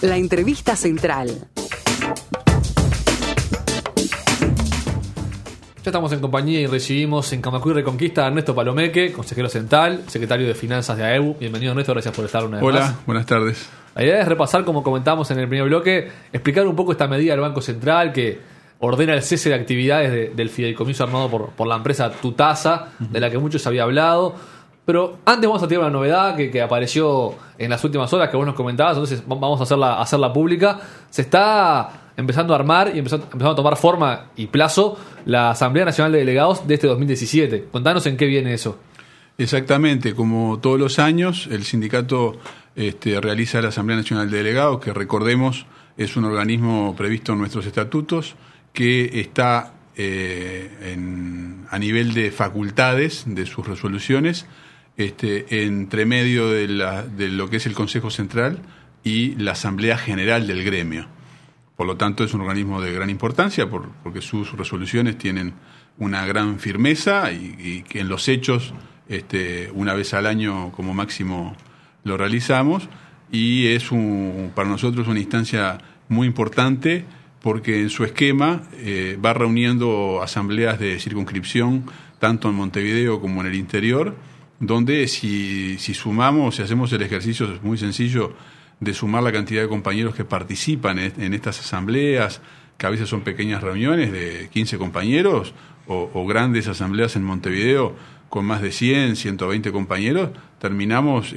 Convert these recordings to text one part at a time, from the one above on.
La entrevista central. Ya estamos en compañía y recibimos en Camacuy Reconquista a Ernesto Palomeque, consejero central, secretario de Finanzas de AEBU. Bienvenido, Ernesto, gracias por estar una vez más. Hola, buenas tardes. La idea es repasar, como comentábamos en el primer bloque, explicar un poco esta medida del Banco Central que ordena el cese de actividades del fideicomiso armado por la empresa Tutasa, de la que mucho se había hablado. Pero antes vamos a tirar una novedad que apareció en las últimas horas, que vos nos comentabas, entonces vamos a hacerla pública. Se está empezando a armar y empezando a tomar forma y plazo la Asamblea Nacional de Delegados de este 2017. Contanos en qué viene eso. Exactamente, como todos los años, el sindicato realiza la Asamblea Nacional de Delegados, que recordemos es un organismo previsto en nuestros estatutos, que está a nivel de facultades de sus resoluciones, entre medio de lo que es el Consejo Central y la Asamblea General del gremio. Por lo tanto, es un organismo de gran importancia porque sus resoluciones tienen una gran firmeza y que en los hechos una vez al año como máximo lo realizamos, y es para nosotros una instancia muy importante porque en su esquema va reuniendo asambleas de circunscripción tanto en Montevideo como en el interior, donde si sumamos, si hacemos el ejercicio, es muy sencillo, de sumar la cantidad de compañeros que participan en estas asambleas, que a veces son pequeñas reuniones de 15 compañeros, o grandes asambleas en Montevideo con más de 100, 120 compañeros, terminamos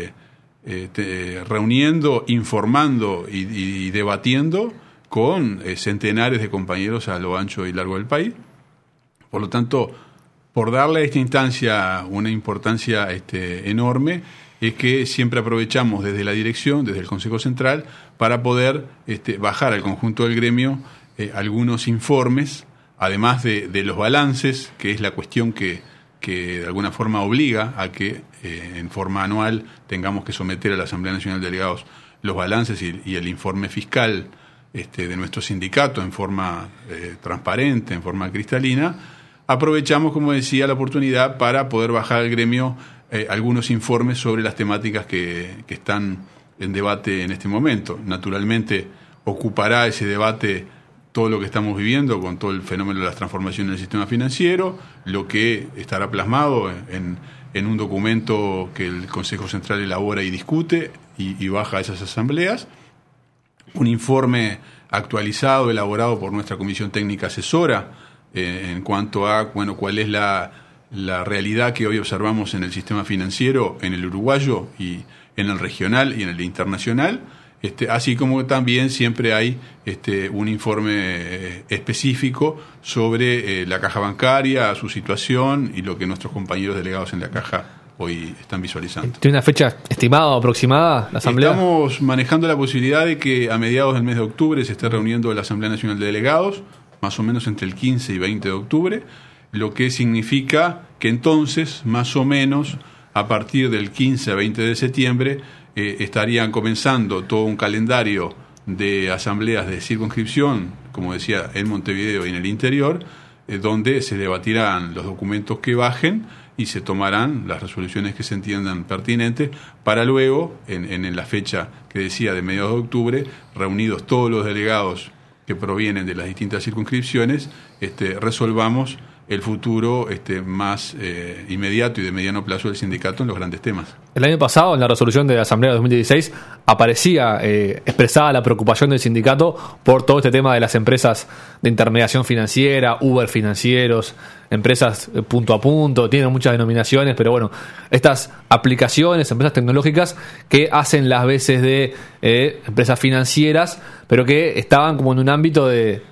reuniendo, informando y debatiendo con centenares de compañeros a lo ancho y largo del país. Por lo tanto, por darle a esta instancia una importancia enorme, es que siempre aprovechamos desde la dirección, desde el Consejo Central, para poder bajar al conjunto del gremio algunos informes, además de los balances, que es la cuestión que de alguna forma obliga a que en forma anual tengamos que someter a la Asamblea Nacional de Delegados los balances y el informe fiscal de nuestro sindicato en forma transparente, en forma cristalina. Aprovechamos, como decía, la oportunidad para poder bajar al gremio algunos informes sobre las temáticas que están en debate en este momento. Naturalmente, ocupará ese debate todo lo que estamos viviendo con todo el fenómeno de las transformaciones del sistema financiero, lo que estará plasmado en un documento que el Consejo Central elabora y discute y baja a esas asambleas, un informe actualizado, elaborado por nuestra Comisión Técnica Asesora, en cuanto a cuál es la realidad que hoy observamos en el sistema financiero, en el uruguayo y en el regional y en el internacional, así como también siempre hay un informe específico sobre la caja bancaria, su situación y lo que nuestros compañeros delegados en la caja hoy están visualizando. ¿Tiene una fecha estimada o aproximada la Asamblea? Estamos manejando la posibilidad de que a mediados del mes de octubre se esté reuniendo la Asamblea Nacional de Delegados, más o menos entre el 15 y 20 de octubre, lo que significa que entonces, más o menos, a partir del 15 a 20 de septiembre, estarían comenzando todo un calendario de asambleas de circunscripción, como decía, en Montevideo y en el interior, donde se debatirán los documentos que bajen y se tomarán las resoluciones que se entiendan pertinentes para luego, en la fecha que decía de mediados de octubre, reunidos todos los delegados que provienen de las distintas circunscripciones, resolvamos el futuro más inmediato y de mediano plazo del sindicato en los grandes temas. El año pasado, en la resolución de la Asamblea de 2016, aparecía expresada la preocupación del sindicato por todo este tema de las empresas de intermediación financiera, Uber financieros, empresas punto a punto, tienen muchas denominaciones, pero bueno, estas aplicaciones, empresas tecnológicas que hacen las veces de empresas financieras, pero que estaban como en un ámbito de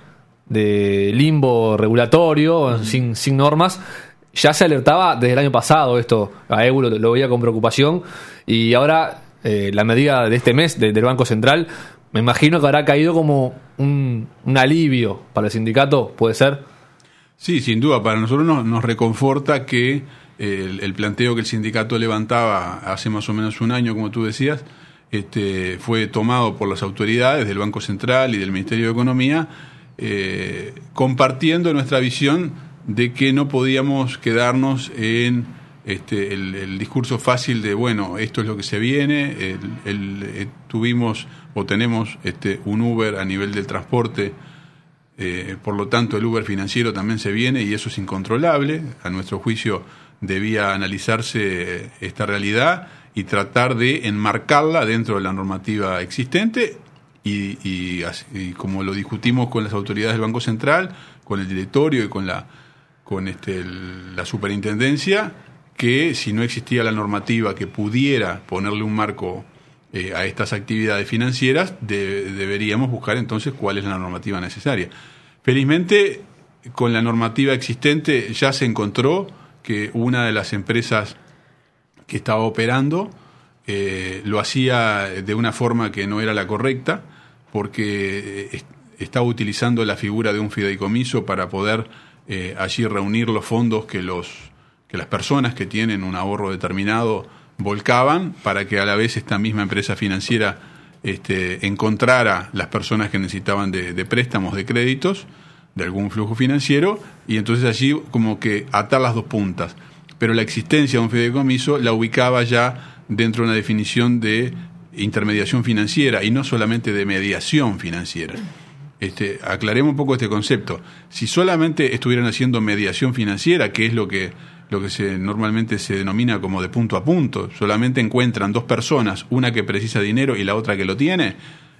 limbo regulatorio, sin normas. Ya se alertaba desde el año pasado esto, AEBU lo veía con preocupación, y ahora la medida de este mes del Banco Central, me imagino que habrá caído como un alivio para el sindicato, ¿puede ser? Sí, sin duda, para nosotros nos reconforta que el planteo que el sindicato levantaba hace más o menos un año, como tú decías, fue tomado por las autoridades del Banco Central y del Ministerio de Economía, compartiendo nuestra visión de que no podíamos quedarnos en el discurso fácil de, bueno, esto es lo que se viene, tuvimos o tenemos un Uber a nivel del transporte, por lo tanto el Uber financiero también se viene y eso es incontrolable. A nuestro juicio debía analizarse esta realidad y tratar de enmarcarla dentro de la normativa existente y como lo discutimos con las autoridades del Banco Central, con el directorio y con la superintendencia, que si no existía la normativa que pudiera ponerle un marco a estas actividades financieras, deberíamos buscar entonces cuál es la normativa necesaria. Felizmente, con la normativa existente ya se encontró que una de las empresas que estaba operando lo hacía de una forma que no era la correcta, porque estaba utilizando la figura de un fideicomiso para poder allí reunir los fondos que las personas que tienen un ahorro determinado volcaban, para que a la vez esta misma empresa financiera encontrara las personas que necesitaban de préstamos, de créditos, de algún flujo financiero, y entonces allí como que atar las dos puntas. Pero la existencia de un fideicomiso la ubicaba ya dentro de una definición de intermediación financiera y no solamente de mediación financiera. Aclaremos un poco este concepto. Si solamente estuvieran haciendo mediación financiera, que es lo que normalmente se denomina como de punto a punto, solamente encuentran dos personas, una que precisa dinero y la otra que lo tiene,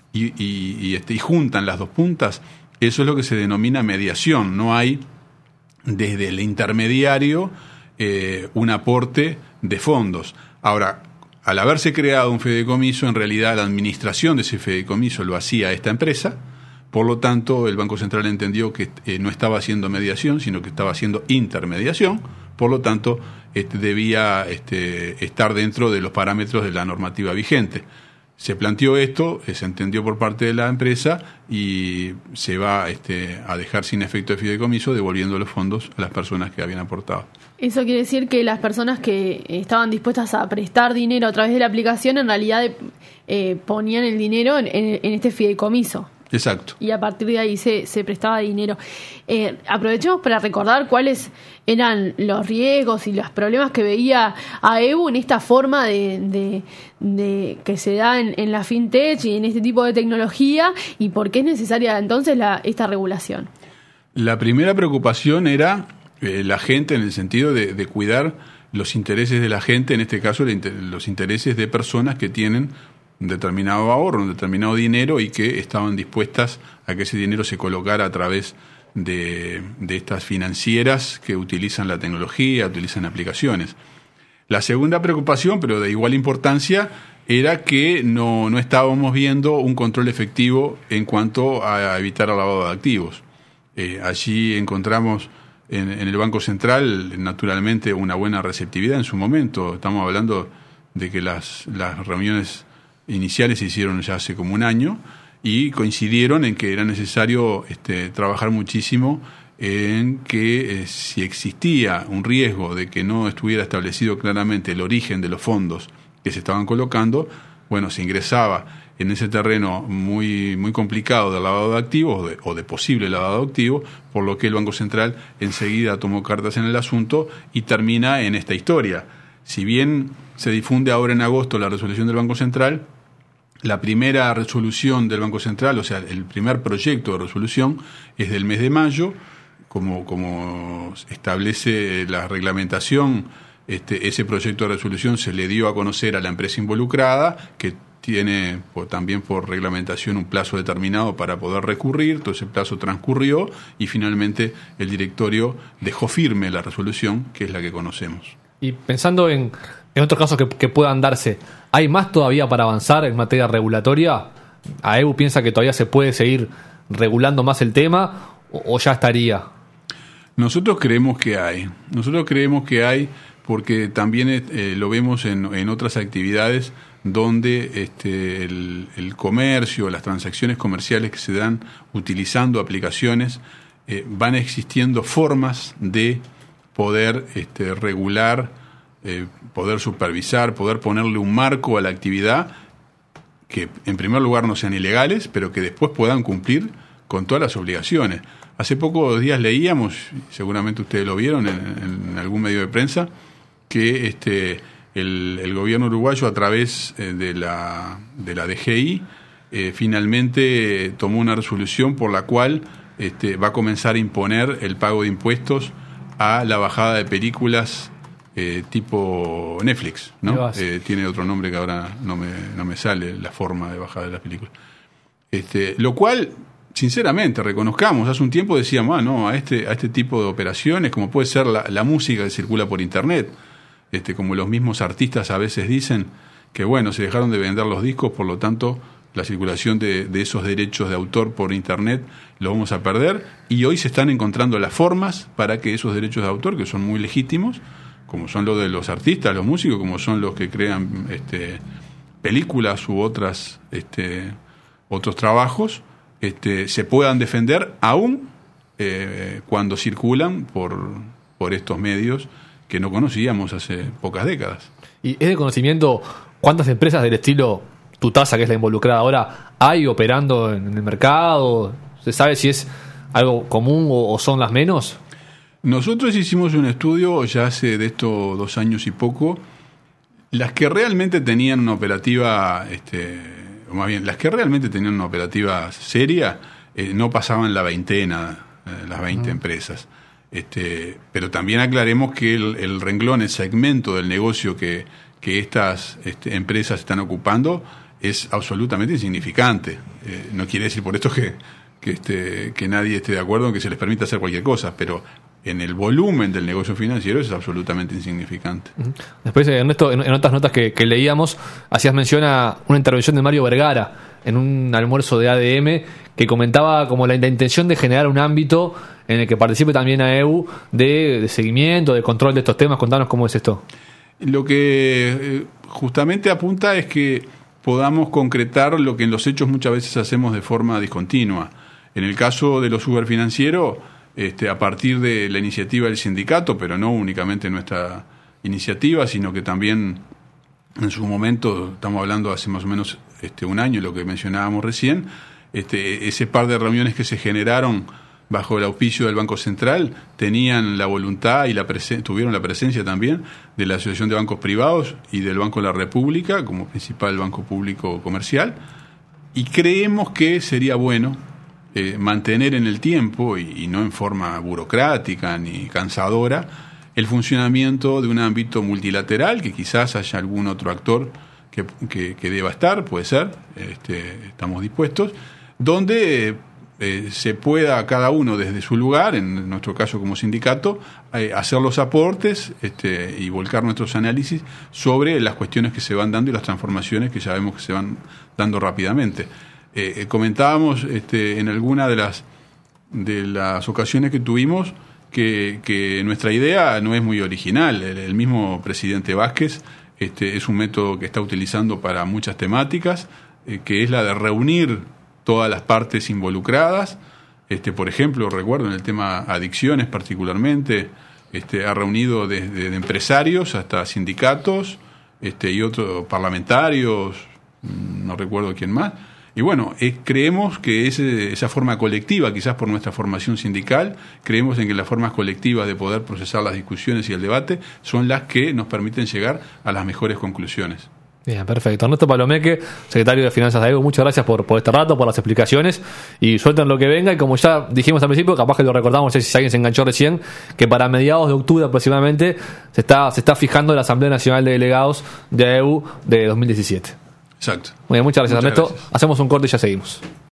y juntan las dos puntas, eso es lo que se denomina mediación. No hay desde el intermediario un aporte de fondos. Ahora, al haberse creado un fideicomiso, en realidad la administración de ese fideicomiso lo hacía esta empresa. Por lo tanto, el Banco Central entendió que no estaba haciendo mediación, sino que estaba haciendo intermediación. Por lo tanto, debía estar dentro de los parámetros de la normativa vigente. Se planteó esto, se entendió por parte de la empresa y se va a dejar sin efecto de fideicomiso, devolviendo los fondos a las personas que habían aportado. Eso quiere decir que las personas que estaban dispuestas a prestar dinero a través de la aplicación en realidad ponían el dinero en este fideicomiso. Exacto. Y a partir de ahí se prestaba dinero. Aprovechemos para recordar cuáles eran los riesgos y los problemas que veía AEBU en esta forma de que se da en la fintech y en este tipo de tecnología, y por qué es necesaria entonces esta regulación. La primera preocupación era la gente, en el sentido de cuidar los intereses de la gente, en este caso los intereses de personas que tienen un determinado ahorro, un determinado dinero, y que estaban dispuestas a que ese dinero se colocara a través de estas financieras que utilizan la tecnología, utilizan aplicaciones. La segunda preocupación, pero de igual importancia, era que no estábamos viendo un control efectivo en cuanto a evitar el lavado de activos. Allí encontramos en el Banco Central, naturalmente, una buena receptividad en su momento. Estamos hablando de que las reuniones iniciales se hicieron ya hace como un año y coincidieron en que era necesario trabajar muchísimo en que si existía un riesgo de que no estuviera establecido claramente el origen de los fondos que se estaban colocando, bueno, se ingresaba en ese terreno muy, muy complicado del lavado de activos o de posible lavado de activos, por lo que el Banco Central enseguida tomó cartas en el asunto y termina en esta historia. Si bien se difunde ahora en agosto la resolución del Banco Central, la primera resolución del Banco Central, o sea, el primer proyecto de resolución, es del mes de mayo. Como establece la reglamentación, ese proyecto de resolución se le dio a conocer a la empresa involucrada, que tiene también por reglamentación un plazo determinado para poder recurrir. Todo ese plazo transcurrió y finalmente el directorio dejó firme la resolución, que es la que conocemos. Y pensando en otros casos que puedan darse, ¿hay más todavía para avanzar en materia regulatoria? ¿AEBU piensa que todavía se puede seguir regulando más el tema o ya estaría? Nosotros creemos que hay. Porque también lo vemos en otras actividades donde el comercio, las transacciones comerciales que se dan utilizando aplicaciones, van existiendo formas de poder regular, poder supervisar, poder ponerle un marco a la actividad que en primer lugar no sean ilegales, pero que después puedan cumplir con todas las obligaciones. Hace pocos días leíamos, seguramente ustedes lo vieron en algún medio de prensa, que el gobierno uruguayo, a través de la DGI, finalmente tomó una resolución por la cual va a comenzar a imponer el pago de impuestos a la bajada de películas tipo Netflix, ¿no? Tiene otro nombre que ahora no me sale la forma de bajada de las películas. Lo cual, sinceramente, reconozcamos, hace un tiempo decíamos, no, a este tipo de operaciones, como puede ser la música que circula por internet, como los mismos artistas a veces dicen que bueno, se dejaron de vender los discos, por lo tanto la circulación de esos derechos de autor por internet lo vamos a perder, y hoy se están encontrando las formas para que esos derechos de autor, que son muy legítimos, como son los de los artistas, los músicos, como son los que crean películas u otros trabajos, se puedan defender aún cuando circulan por estos medios que no conocíamos hace pocas décadas. Y es de conocimiento cuántas empresas del estilo Tutasa, que es la involucrada ahora, hay operando en el mercado. ¿Se sabe si es algo común o son las menos? Nosotros hicimos un estudio ya hace de esto 2 años y poco. Las que realmente tenían una operativa, o más bien, las que realmente tenían una operativa seria, no pasaban la veintena, las 20 empresas. Pero también aclaremos que el renglón, el segmento del negocio que estas empresas están ocupando es absolutamente insignificante. No quiere decir por esto que nadie esté de acuerdo en que se les permita hacer cualquier cosa, pero en el volumen del negocio financiero es absolutamente insignificante. Después, Ernesto, en otras notas que leíamos, hacías mención a una intervención de Mario Vergara en un almuerzo de ADM, que comentaba como la intención de generar un ámbito en el que participe también AEU de seguimiento, de control de estos temas. Contanos cómo es esto. Lo que justamente apunta es que podamos concretar lo que en los hechos muchas veces hacemos de forma discontinua. En el caso de los Uber financieros, a partir de la iniciativa del sindicato, pero no únicamente nuestra iniciativa, sino que también en su momento, estamos hablando hace más o menos 1 año, lo que mencionábamos recién, ese par de reuniones que se generaron bajo el auspicio del Banco Central tenían la voluntad y tuvieron la presencia también de la Asociación de Bancos Privados y del Banco de la República como principal banco público comercial, y creemos que sería bueno mantener en el tiempo y no en forma burocrática ni cansadora el funcionamiento de un ámbito multilateral, que quizás haya algún otro actor que deba estar, puede ser, estamos dispuestos, donde se pueda cada uno desde su lugar, en nuestro caso como sindicato, hacer los aportes y volcar nuestros análisis sobre las cuestiones que se van dando y las transformaciones que ya vemos que se van dando rápidamente. Comentábamos en alguna de las ocasiones que tuvimos que nuestra idea no es muy original. El mismo presidente Vázquez es un método que está utilizando para muchas temáticas, que es la de reunir todas las partes involucradas. Por ejemplo, recuerdo en el tema adicciones particularmente, ha reunido desde empresarios hasta sindicatos y otros parlamentarios, no recuerdo quién más. Y bueno, creemos que esa forma colectiva, quizás por nuestra formación sindical, creemos en que las formas colectivas de poder procesar las discusiones y el debate son las que nos permiten llegar a las mejores conclusiones. Bien, perfecto. Ernesto Palomeque, secretario de Finanzas de AEU, muchas gracias por este rato, por las explicaciones, y suelten lo que venga. Y como ya dijimos al principio, capaz que lo recordamos, no sé si alguien se enganchó recién, que para mediados de octubre aproximadamente se está fijando la Asamblea Nacional de Delegados de AEU de 2017. Exacto. Muy bien, muchas gracias, Ernesto. Gracias. Hacemos un corte y ya seguimos.